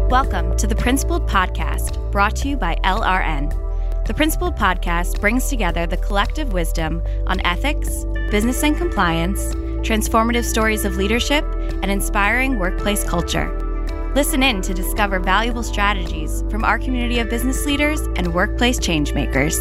Welcome to the Principled Podcast, brought to you by LRN. The Principled Podcast brings together the collective wisdom on ethics, business and compliance, transformative stories of leadership, and inspiring workplace culture. Listen in to discover valuable strategies from our community of business leaders and workplace changemakers.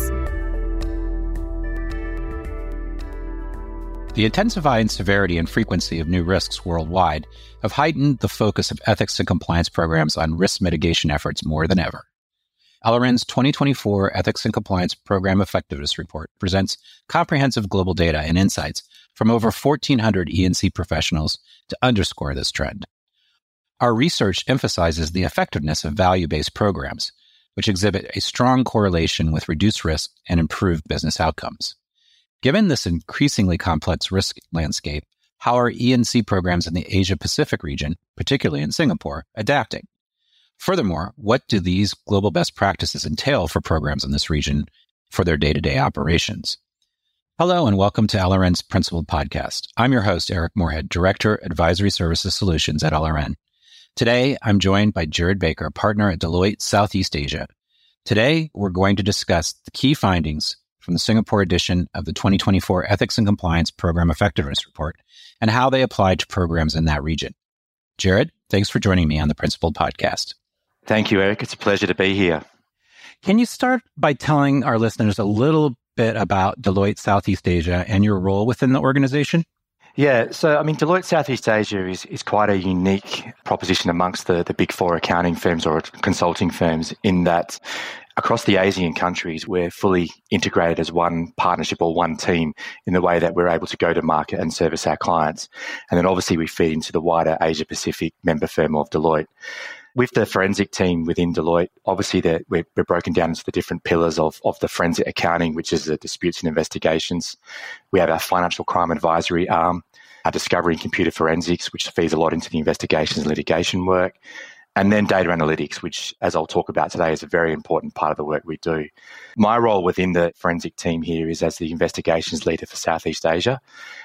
The intensifying severity and frequency of new risks worldwide have heightened the focus of ethics and compliance programs on risk mitigation efforts more than ever. LRN's 2024 Ethics and Compliance Program Effectiveness Report presents comprehensive global data and insights from over 1,400 E&C professionals to underscore this trend. Our research emphasizes the effectiveness of value-based programs, which exhibit a strong correlation with reduced risk and improved business outcomes. Given this increasingly complex risk landscape, how are E&C programs in the Asia-Pacific region, particularly in Singapore, adapting? Furthermore, what do these global best practices entail for programs in this region for their day-to-day operations? Hello, and welcome to LRN's Principled Podcast. I'm your host, Eric Moorhead, Director, Advisory Services Solutions at LRN. Today, I'm joined by Jared Baker, partner at Deloitte Southeast Asia. Today, we're going to discuss the key findings from the Singapore edition of the 2024 Ethics and Compliance Program Effectiveness Report and how they apply to programs in that region. Jared, thanks for joining me on the Principled Podcast. Thank you, Eric. It's a pleasure to be here. Can you start by telling our listeners a little bit about Deloitte Southeast Asia and your role within the organization? Yeah, so Deloitte Southeast Asia is quite a unique proposition amongst the big four accounting firms or consulting firms in that across the Asian countries, we're fully integrated as one partnership or one team in the way that we're able to go to market and service our clients. And then obviously we feed into the wider Asia Pacific member firm of Deloitte. With the forensic team within Deloitte, obviously we're broken down into the different pillars of the forensic accounting, which is the disputes and investigations. We have our financial crime advisory arm, our discovery and computer forensics, which feeds a lot into the investigations and litigation work, and then data analytics, which, as I'll talk about today, is a very important part of the work we do. My role within the forensic team here is as the investigations leader for Southeast Asia.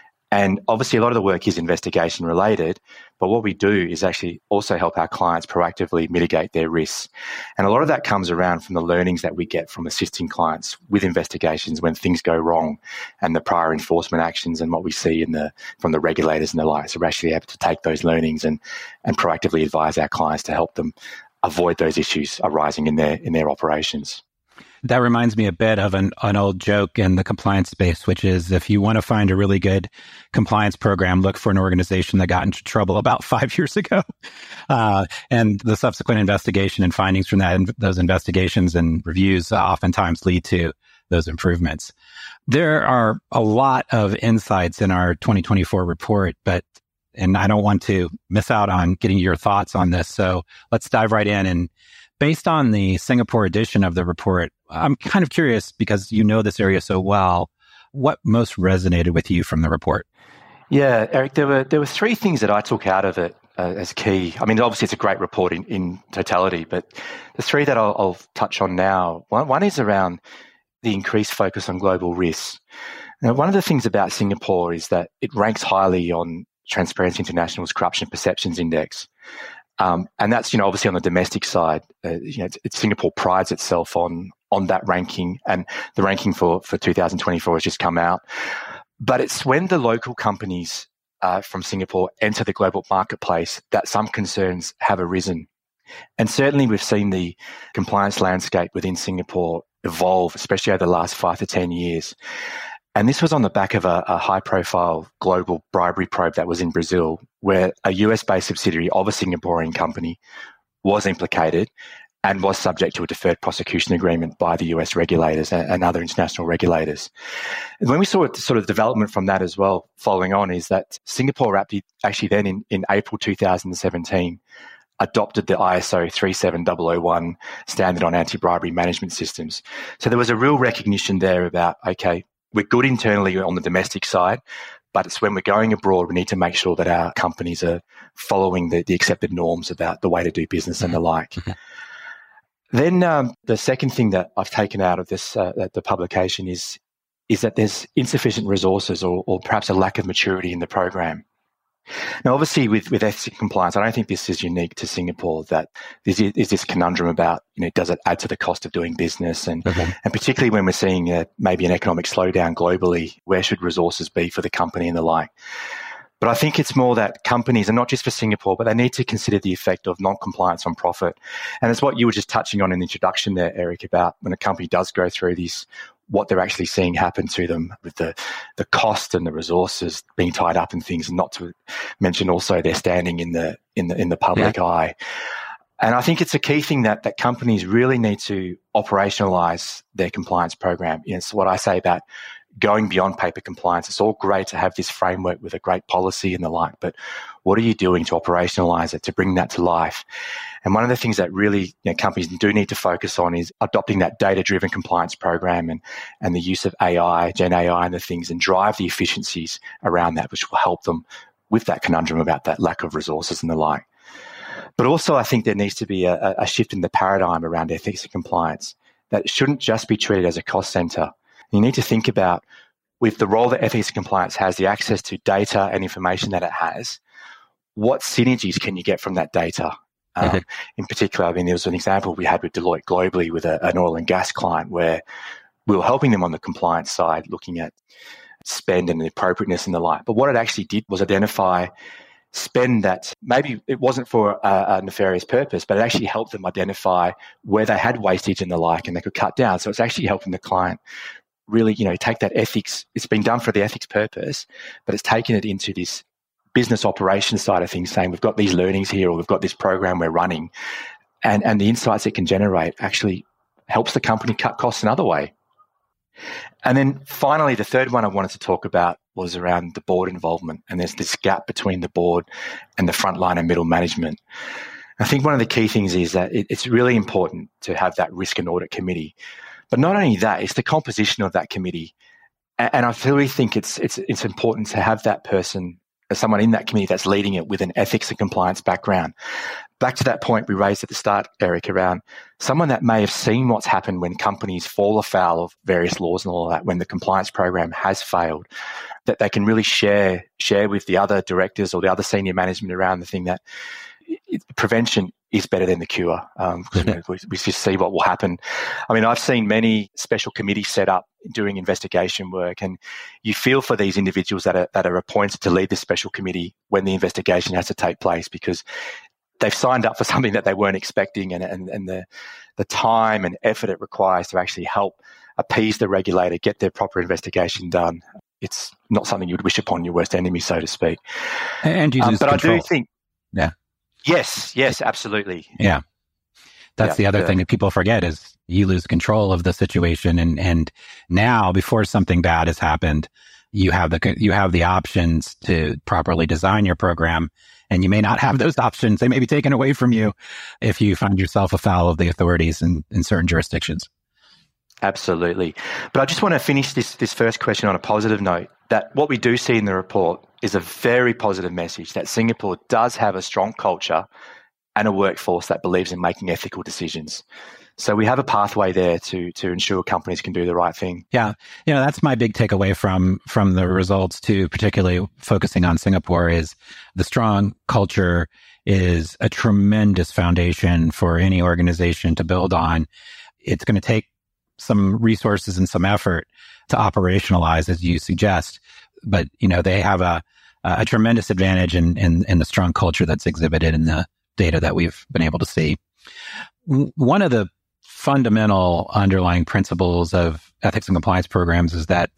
And obviously a lot of the work is investigation related, but what we do is actually also help our clients proactively mitigate their risks. And a lot of that comes around from the learnings that we get from assisting clients with investigations when things go wrong and the prior enforcement actions and what we see from the regulators and the like. So we're actually able to take those learnings and proactively advise our clients to help them avoid those issues arising in their operations. That reminds me a bit of an old joke in the compliance space, which is if you want to find a really good compliance program, look for an organization that got into trouble about 5 years ago. And the subsequent investigation and findings from that, those investigations and reviews oftentimes lead to those improvements. There are a lot of insights in our 2024 report, and I don't want to miss out on getting your thoughts on this. So let's dive right in. And based on the Singapore edition of the report, I'm kind of curious, because you know this area so well, what most resonated with you from the report? Yeah, Eric, there were three things that I took out of it as key. Obviously it's a great report in totality, but the three that I'll touch on now, one is around the increased focus on global risks. Now, one of the things about Singapore is that it ranks highly on Transparency International's Corruption Perceptions Index. And that's, obviously on the domestic side, Singapore prides itself on that ranking, and the ranking for 2024 has just come out. But it's when the local companies from Singapore enter the global marketplace that some concerns have arisen. And certainly we've seen the compliance landscape within Singapore evolve, especially over the last 5 to 10 years. And this was on the back of a high-profile global bribery probe that was in Brazil, where a US-based subsidiary of a Singaporean company was implicated and was subject to a deferred prosecution agreement by the US regulators and other international regulators. And when we saw a sort of development from that as well, following on, is that Singapore actually then in April 2017 adopted the ISO 37001 standard on anti-bribery management systems. So there was a real recognition there about, okay, we're good internally on the domestic side, but it's when we're going abroad, we need to make sure that our companies are following the accepted norms about the way to do business and the like. Then the second thing that I've taken out of this the publication is that there's insufficient resources or perhaps a lack of maturity in the program. Now, obviously, with ethics and compliance, I don't think this is unique to Singapore, that is this conundrum about, does it add to the cost of doing business? And particularly when we're seeing maybe an economic slowdown globally, where should resources be for the company and the like? But I think it's more that companies, and not just for Singapore, but they need to consider the effect of non-compliance on profit. And it's what you were just touching on in the introduction there, Eric, about when a company does go through this, what they're actually seeing happen to them with the cost and the resources being tied up in things, and not to mention also their standing in the public eye. And I think it's a key thing that companies really need to operationalize their compliance program. It's what I say about going beyond paper compliance. It's all great to have this framework with a great policy and the like, but what are you doing to operationalize it, to bring that to life? And one of the things that really companies do need to focus on is adopting that data-driven compliance program and the use of AI, Gen AI and the things, and drive the efficiencies around that, which will help them with that conundrum about that lack of resources and the like. But also I think there needs to be a shift in the paradigm around ethics and compliance, that it shouldn't just be treated as a cost center. You need to think about, with the role that ethics and compliance has, the access to data and information that it has, what synergies can you get from that data? In particular, there was an example we had with Deloitte globally with an oil and gas client where we were helping them on the compliance side, looking at spend and the appropriateness and the like. But what it actually did was identify spend that maybe it wasn't for a nefarious purpose, but it actually helped them identify where they had wastage and the like, and they could cut down. So it's actually helping the client really, take that ethics. It's been done for the ethics purpose, but it's taken it into this business operations side of things, saying we've got these learnings here, or we've got this program we're running, and the insights it can generate actually helps the company cut costs another way. And then finally, the third one I wanted to talk about was around the board involvement. And there's this gap between the board and the frontline and middle management. I think one of the key things is that it's really important to have that risk and audit committee. But not only that, it's the composition of that committee. And I really think it's important to have that person, someone in that committee that's leading it with an ethics and compliance background. Back to that point we raised at the start, Eric, around someone that may have seen what's happened when companies fall afoul of various laws and all that, when the compliance program has failed, that they can really share with the other directors or the other senior management around the thing that prevention is better than the cure. We just see what will happen. I've seen many special committees set up doing investigation work, and you feel for these individuals that are appointed to lead this special committee when the investigation has to take place, because they've signed up for something that they weren't expecting, and the time and effort it requires to actually help appease the regulator, get their proper investigation done. It's not something you would wish upon your worst enemy, so to speak. And you lose control. I do think... Yeah. Yes, absolutely. Yeah. That's the other thing that people forget is you lose control of the situation. And now, before something bad has happened, you have the options to properly design your program. And you may not have those options. They may be taken away from you if you find yourself afoul of the authorities in certain jurisdictions. Absolutely. But I just want to finish this first question on a positive note, that what we do see in the report is a very positive message that Singapore does have a strong culture and a workforce that believes in making ethical decisions. So we have a pathway there to ensure companies can do the right thing. Yeah. That's my big takeaway from the results too, particularly focusing on Singapore, is the strong culture is a tremendous foundation for any organization to build on. It's going to take some resources and some effort to operationalize, as you suggest, but they have a tremendous advantage in the strong culture that's exhibited in the data that we've been able to see. One of the fundamental underlying principles of ethics and compliance programs is that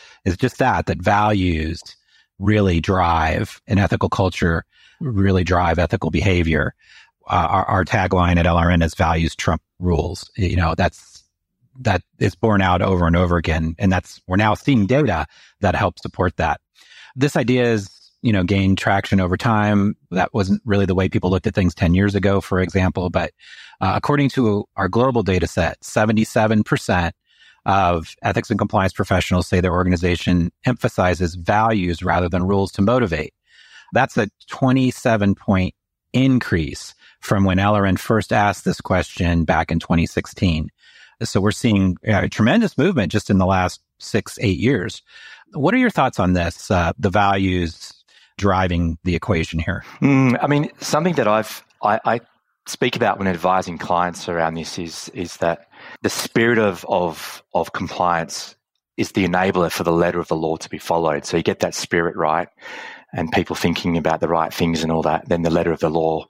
values really drive an ethical culture, really drive ethical behavior. Our tagline at LRN is values trump rules. That is borne out over and over again. And we're now seeing data that helps support that. This idea is, gained traction over time. That wasn't really the way people looked at things 10 years ago, for example. But according to our global data set, 77% of ethics and compliance professionals say their organization emphasizes values rather than rules to motivate. That's a 27-point increase from when LRN first asked this question back in 2016. So we're seeing a tremendous movement just in the last 6-8 years. What are your thoughts on this, the values driving the equation here? I mean, something that I speak about when advising clients around this is that the spirit of compliance is the enabler for the letter of the law to be followed. So you get that spirit right, and people thinking about the right things and all that, then the letter of the law,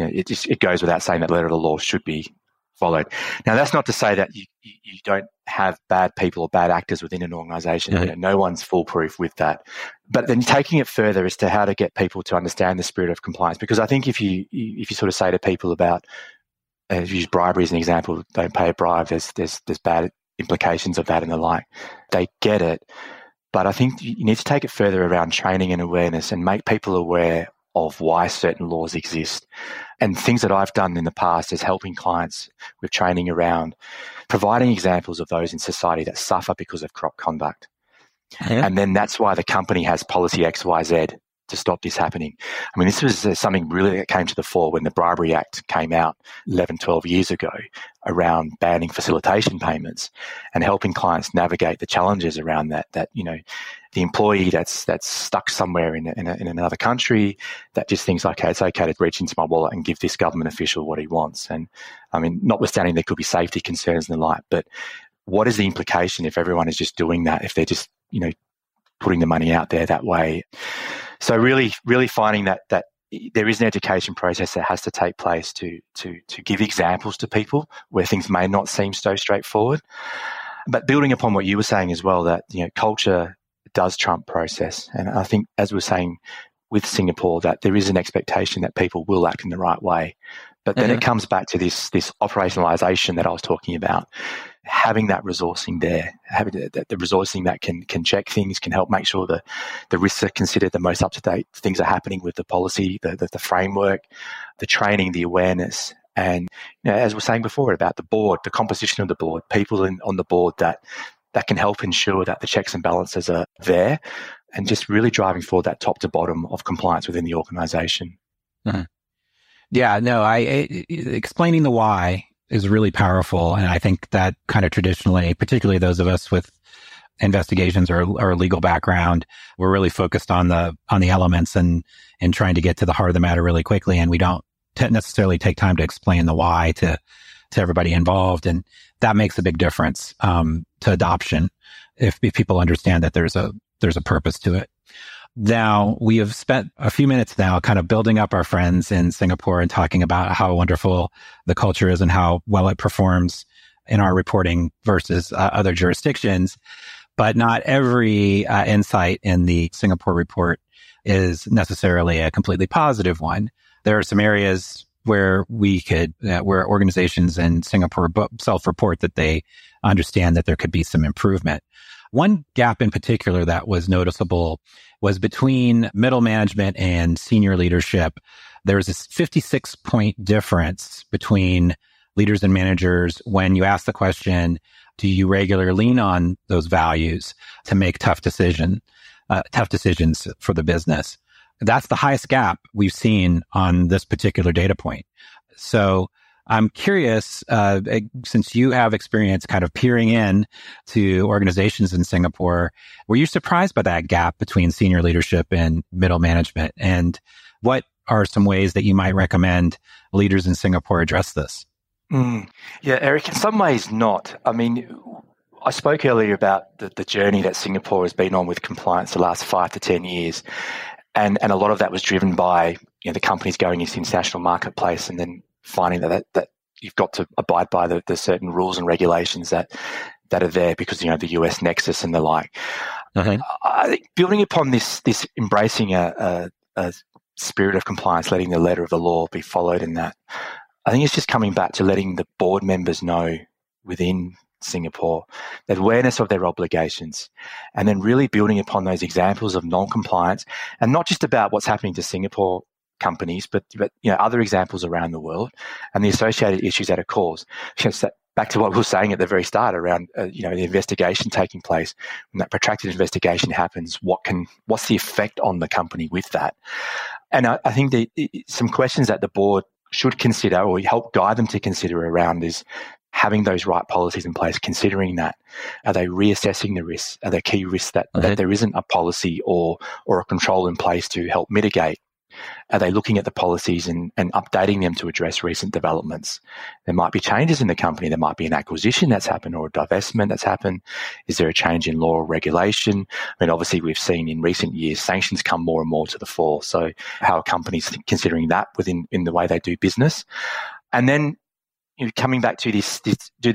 it goes without saying that letter of the law should be followed. Now, that's not to say that you don't have bad people or bad actors within an organisation. Mm-hmm. No one's foolproof with that. But then taking it further as to how to get people to understand the spirit of compliance, because I think if you sort of say to people about, use bribery as an example, don't pay a bribe, there's bad implications of that and the like. They get it. But I think you need to take it further around training and awareness and make people aware of why certain laws exist. And things that I've done in the past is helping clients with training around providing examples of those in society that suffer because of corrupt conduct. Yeah. And then that's why the company has policy XYZ to stop this happening. I mean, this was something really that came to the fore when the Bribery Act came out 11, 12 years ago around banning facilitation payments and helping clients navigate the challenges around that, the employee that's stuck somewhere in another country that just thinks, okay, it's okay to reach into my wallet and give this government official what he wants. And I mean, notwithstanding there could be safety concerns and the like, but what is the implication if everyone is just doing that, if they're just, putting the money out there that way? So really, really finding that there is an education process that has to take place to give examples to people where things may not seem so straightforward. But building upon what you were saying as well, that culture does trump process. And I think, as we're saying with Singapore, that there is an expectation that people will act in the right way. But then it comes back to this operationalization that I was talking about, having that resourcing there, having the resourcing that can check things, can help make sure the risks are considered, the most up-to-date things are happening with the policy, the framework, the training, the awareness. And as we were saying before about the board, the composition of the board, people on the board that can help ensure that the checks and balances are there, and just really driving forward that top to bottom of compliance within the organisation. Mm-hmm. Yeah, no, explaining the why is really powerful. And I think that kind of traditionally, particularly those of us with investigations or legal background, we're really focused on the elements and trying to get to the heart of the matter really quickly. And we don't necessarily take time to explain the why to everybody involved. And that makes a big difference to adoption if people understand that there's a purpose to it. Now, we have spent a few minutes now kind of building up our friends in Singapore and talking about how wonderful the culture is and how well it performs in our reporting versus other jurisdictions. But not every insight in the Singapore report is necessarily a completely positive one. There are some areas where where organizations in Singapore self-report that they understand that there could be some improvement. One gap in particular that was noticeable was between middle management and senior leadership. There was this 56-point difference between leaders and managers when you ask the question, do you regularly lean on those values to make tough decisions for the business? That's the highest gap we've seen on this particular data point. So I'm curious, since you have experience kind of peering in to organizations in Singapore, were you surprised by that gap between senior leadership and middle management? And what are some ways that you might recommend leaders in Singapore address this? Yeah, Eric, in some ways not. I mean, I spoke earlier about the journey that Singapore has been on with compliance the last 5 to 10 years. And a lot of that was driven by the companies going into the international marketplace and then finding that you've got to abide by the certain rules and regulations that are there because, the US nexus and the like. Mm-hmm. I think building upon this embracing a spirit of compliance, letting the letter of the law be followed in that, I think it's just coming back to letting the board members know within Singapore the awareness of their obligations, and then really building upon those examples of non-compliance, and not just about what's happening to Singapore companies, but other examples around the world and the associated issues that are caused. Back to what we were saying at the very start around the investigation taking place. When that protracted investigation happens, what's the effect on the company with that? And I think some questions that the board should consider or help guide them to consider around is having those right policies in place, considering that? Are they reassessing the risks? Are there key risks that there isn't a policy or a control in place to help mitigate? Are they looking at the policies and updating them to address recent developments? There might be changes in the company. There might be an acquisition that's happened or a divestment that's happened. Is there a change in law or regulation? I mean, obviously, we've seen in recent years sanctions come more and more to the fore. So how are companies considering that in the way they do business? And then coming back to this, we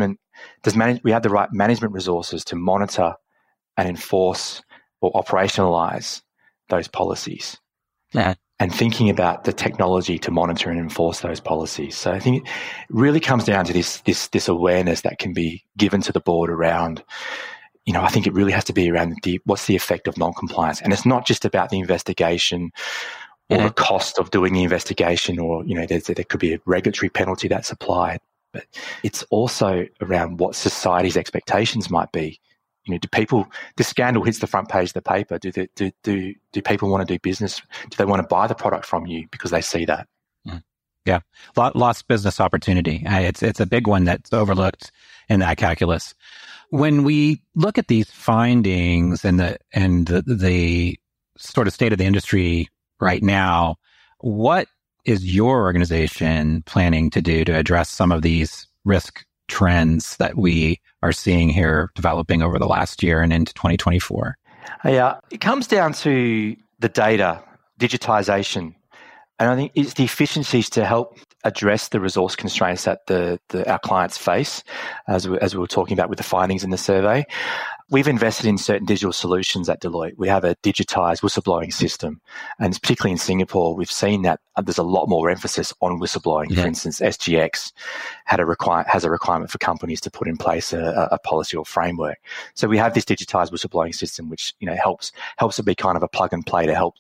have the right management resources to monitor and enforce or operationalize those policies? Yeah. And thinking about the technology to monitor and enforce those policies. So I think it really comes down to this awareness that can be given to the board around, I think it really has to be around what's the effect of non-compliance. And it's not just about the investigation or the cost of doing the investigation, or, there could be a regulatory penalty that's applied, but it's also around what society's expectations might be. This scandal hits the front page of the paper. Do people want to do business? Do they want to buy the product from you because they see that? Yeah. Lost business opportunity. It's a big one that's overlooked in that calculus. When we look at these findings and the sort of state of the industry right now, what is your organization planning to do to address some of these risk trends that we are seeing here developing over the last year and into 2024? Yeah, it comes down to the data, digitization. And I think it's the efficiencies to help address the resource constraints that our clients face, as we were talking about with the findings in the survey. We've invested in certain digital solutions at Deloitte. We have a digitized whistleblowing system, and particularly in Singapore, we've seen that there's a lot more emphasis on whistleblowing. For instance, SGX has a requirement for companies to put in place a policy or framework. So we have this digitized whistleblowing system, which helps it be kind of a plug and play to help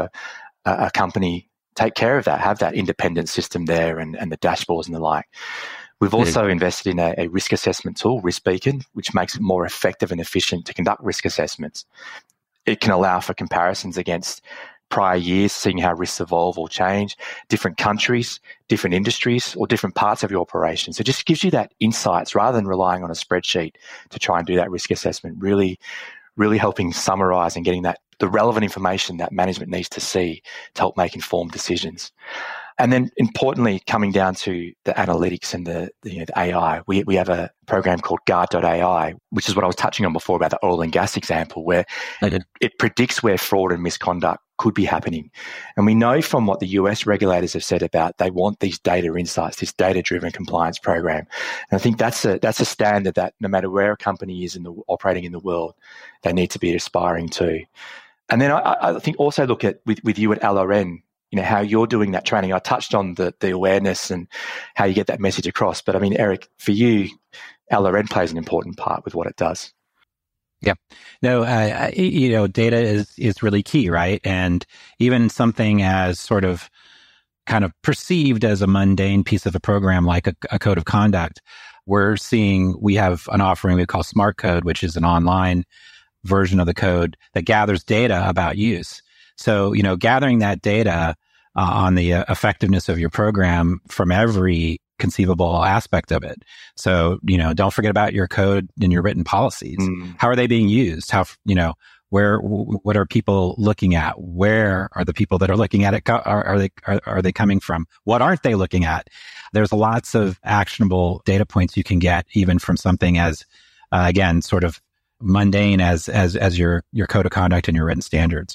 a company take care of that, have that independent system there, and the dashboards and the like. We've also invested in a risk assessment tool, RiskBeacon, which makes it more effective and efficient to conduct risk assessments. It can allow for comparisons against prior years, seeing how risks evolve or change, different countries, different industries, or different parts of your operation. So it just gives you that insights rather than relying on a spreadsheet to try and do that risk assessment, really helping summarize and getting the relevant information that management needs to see to help make informed decisions. And then importantly, coming down to the analytics and the AI, we have a program called Guard.ai, which is what I was touching on before about the oil and gas example, where it predicts where fraud and misconduct could be happening. And we know from what the US regulators have said about they want these data insights, this data-driven compliance program. And I think that's a standard that no matter where a company is operating in the world, they need to be aspiring to. And then I think also look at with you at LRN, how you're doing that training. I touched on the awareness and how you get that message across. But I mean, Eric, for you, LRN plays an important part with what it does. Yeah. No, data is really key, right? And even something as sort of kind of perceived as a mundane piece of a program like a code of conduct, we have an offering we call Smart Code, which is an online version of the code that gathers data about use. So, gathering that data on the effectiveness of your program from every conceivable aspect of it. So, don't forget about your code and your written policies. How are they being used? What are people looking at? Where are the people that are looking at it? Are they coming from? What aren't they looking at? There's lots of actionable data points you can get even from something as, again, sort of mundane as your code of conduct and your written standards.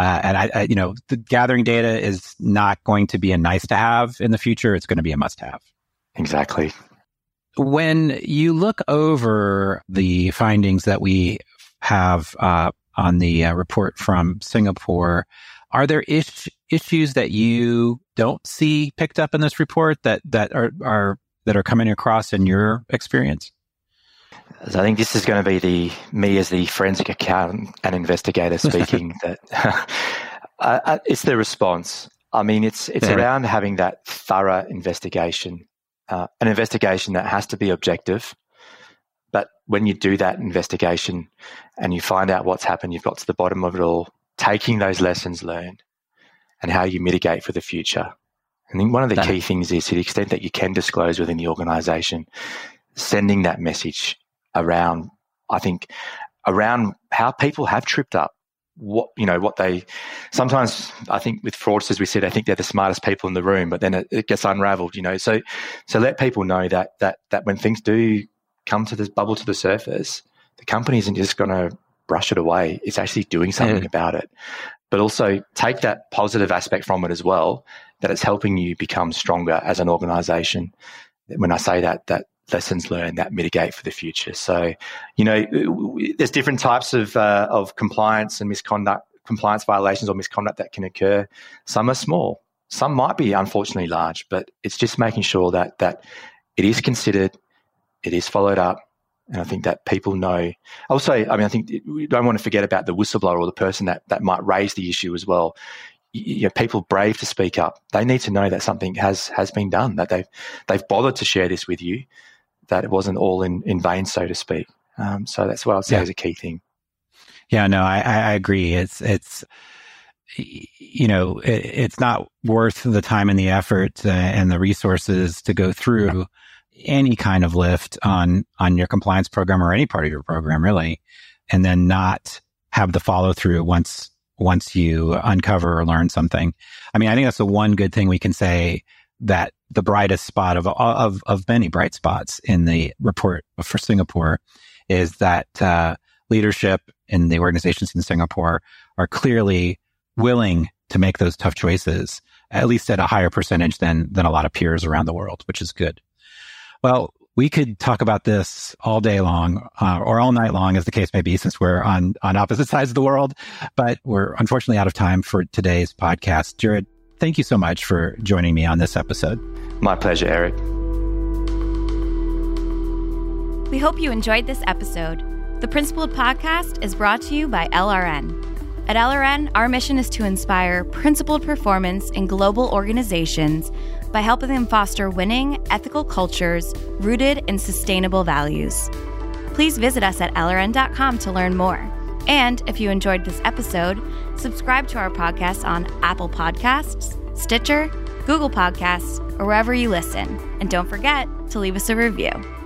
The gathering data is not going to be a nice to have in the future. It's going to be a must have. Exactly. When you look over the findings that we have on the report from Singapore, are there issues that you don't see picked up in this report that are coming across in your experience? So I think this is going to be me as the forensic accountant and investigator speaking. That it's the response. I mean, it's around having that thorough investigation, an investigation that has to be objective. But when you do that investigation and you find out what's happened, you've got to the bottom of it all, taking those lessons learned and how you mitigate for the future. I think one of the key things is, to the extent that you can disclose within the organisation, sending that message around, I think, around how people have tripped up. Sometimes I think with fraudsters, we say they think they're the smartest people in the room, but then it gets unraveled, So let people know that when things do come to this bubble to the surface, the company isn't just going to brush it away. It's actually doing something about it. But also take that positive aspect from it as well, that it's helping you become stronger as an organisation. When I say that lessons learned that mitigate for the future. So, there's different types of compliance and compliance violations or misconduct that can occur. Some are small, some might be unfortunately large, but it's just making sure that it is considered, it is followed up, and I think that people know. Also, I think we don't want to forget about the whistleblower or the person that might raise the issue as well. People brave to speak up. They need to know that something has been done, that they've bothered to share this with you, that it wasn't all in vain, so to speak. So that's what I'd say is a key thing. Yeah, no, I agree. It's not worth the time and the effort and the resources to go through any kind of lift on your compliance program or any part of your program, really, and then not have the follow through once you uncover or learn something. I think that's the one good thing we can say, that the brightest spot of many bright spots in the report for Singapore is that leadership in the organizations in Singapore are clearly willing to make those tough choices, at least at a higher percentage than a lot of peers around the world, which is good. Well, we could talk about this all day long or all night long, as the case may be, since we're on opposite sides of the world, but we're unfortunately out of time for today's podcast. Jared, thank you so much for joining me on this episode. My pleasure, Eric. We hope you enjoyed this episode. The Principled Podcast is brought to you by LRN. At LRN, our mission is to inspire principled performance in global organizations by helping them foster winning, ethical cultures rooted in sustainable values. Please visit us at LRN.com to learn more. And if you enjoyed this episode, subscribe to our podcast on Apple Podcasts, Stitcher, Google Podcasts, or wherever you listen. And don't forget to leave us a review.